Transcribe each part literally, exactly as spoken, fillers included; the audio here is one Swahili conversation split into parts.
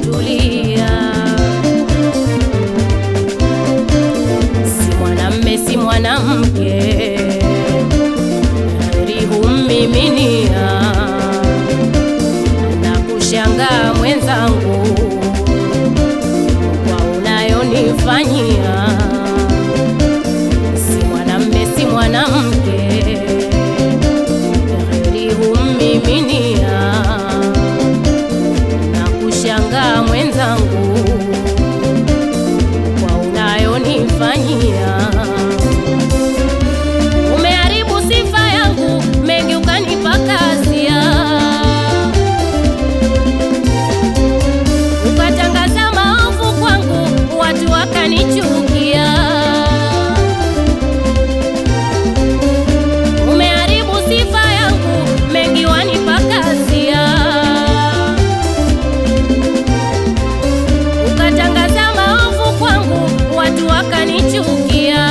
kutulia. Si mwanamme si mwanamke, heri hummiminia. Na kushangaa mwenzangu kwa unayonifanyia. Si mwanamme si mwanamke, heri hummiminia. Na kushangaa mwenzangu kwa unayonifanyia. Umeharibu sifa yangu, mengi ukanipa kasia. Ukatangaza maovu kwangu, watu wakanichukia. Umeharibu sifa yangu, mengi wanipa kasia. Ukatangaza maovu kwangu, watu wakanichukia.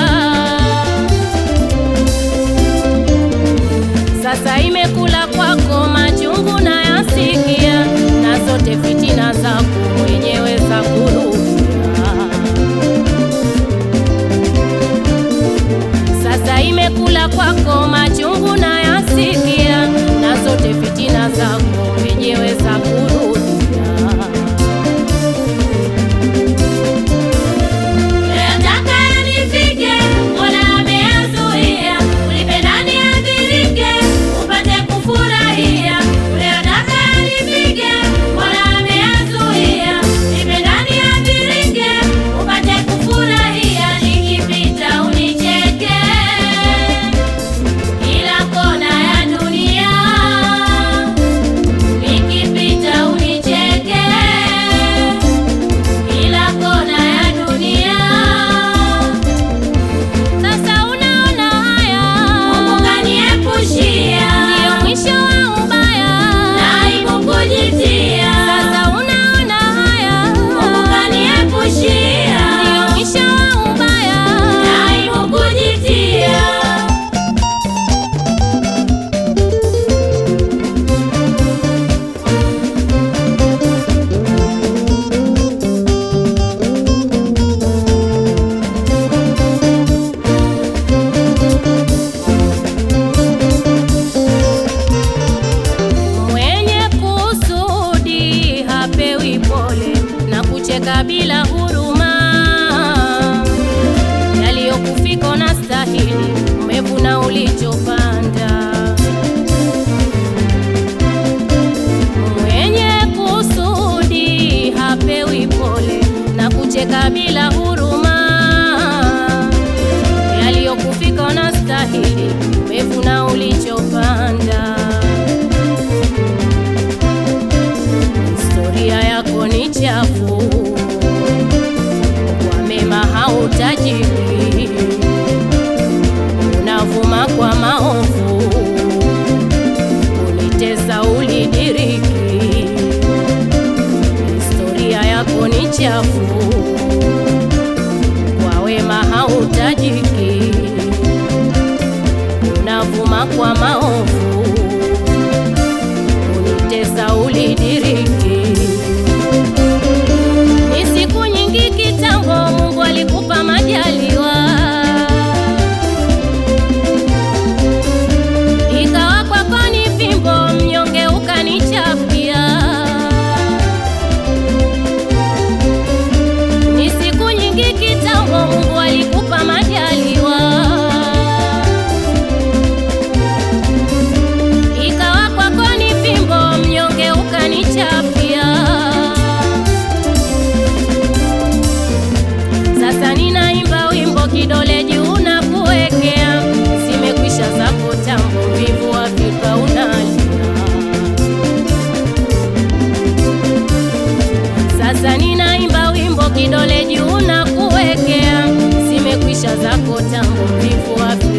Sasa imekula kwako machungu na yasikia, na zote fitina zako mwenyewe za kurudia. Sasa imekula kwako machungu na yasikia, na zote fitina zako mwenyewe za kurudia. Unayotaka yanifike, Mola ameyazuia. Ulipenda niadhirike, upate kufurahia. Unayotaka yanifike, Mola ameyazuia. Ulipenda niadhirike, upate kufurahia. Nikipita unicheke kila kona ya dunia. Nikipita unicheke kila kona ya dunia. Sasa unaona haya, Mungu kaniepushia, ndio mwisho wa ubaya. na aibu kujitia. Sasa unaona haya, Mungu kaniepushia, ndio mwisho wa ubaya. na aibu kujitia. Mwenye kusudi hapewi pole, na kucheka bila huruma. Yaliyokufika na stahili, umevuna ulichopanda. Mwenye kusudi hapewi pole, na kucheka bila huruma. Yaliyokufika na stahili, umevuna ulichopanda. Historia yako ni chafu, kwa mema hautajiri. Unavuma kwa maovu, unitesa ulidiriki. Historia yako ni chafu, kwa wema hautajiki. Unavuma kwa maovu, unitesa ulidiriki. Ni siku nyingi kitambo Mungu alikupa majaliwa, ikawa kwako ni fimbo, mnyonge ukanichapia. Ni siku nyingi kitambo Mungu alikupa majaliwa, ikawa kwako ni fimbo, mnyonge ukanichapia. Sasa ninaimba wimbo kidole juu na kuwekea, zimekwisha zako tambo, vivu wa Afrika unalia. Sasa ninaimba wimbo kidole juu na kuwekea, zimekwisha zako tambo, vivu wa Afrika